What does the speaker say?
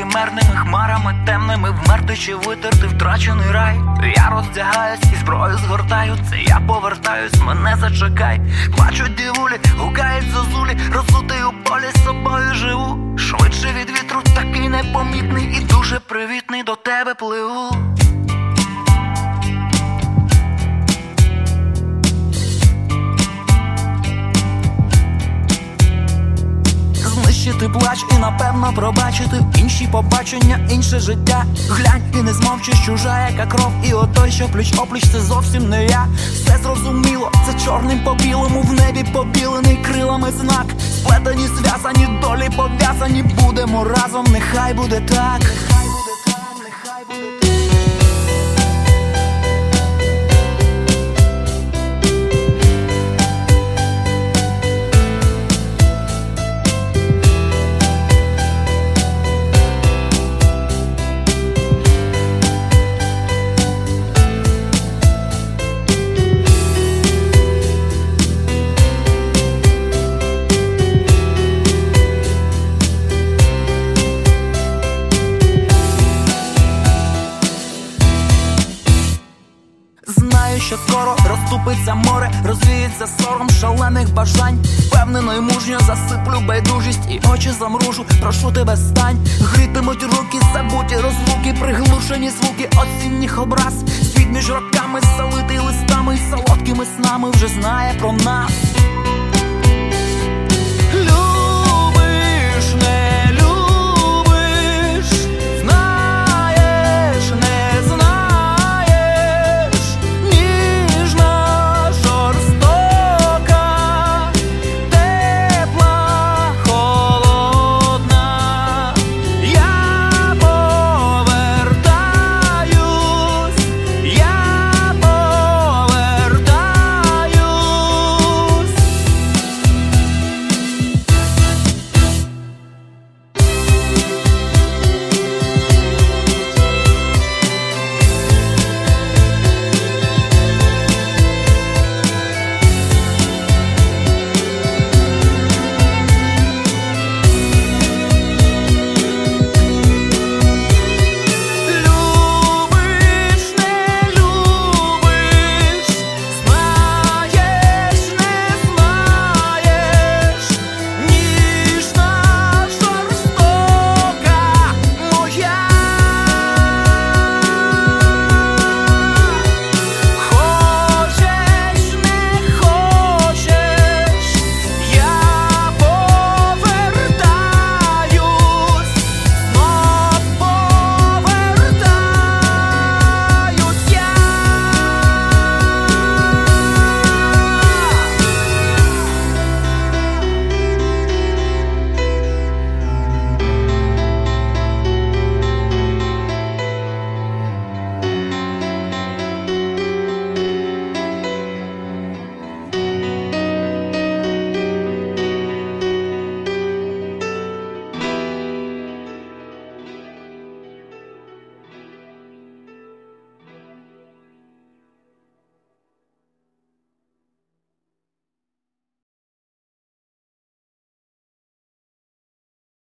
химерними хмарами темними вмерти чи витерти втрачений рай. Я роздягаюсь і зброю згортаю, це я повертаюсь, мене зачекай. Плачуть дівулі, гукають зозулі, розутий у полі, з собою живу. Швидше від вітру, такий непомітний і дуже привітний, до тебе пливу. Знищити плач і напевно пробачити інші побачення, інше життя. Глянь і не змовчиш, чужа яка кров. І отой, що пліч-опліч, це зовсім не я. Все зрозуміло, це чорним по білому, в небі побілений крилами знак. Сплетені, зв'язані, долі пов'язані, будемо разом, нехай буде так. Нехай буде так, нехай буде так. Знаю, що скоро розступиться море, розвіється сором шалених бажань. Впевнено й мужньо засиплю байдужість і очі замружу, прошу тебе стань. Грітимуть руки, забуті розлуки, приглушені звуки осінніх образ. Світ між роками залитий листами й солодкими снами вже знає про нас.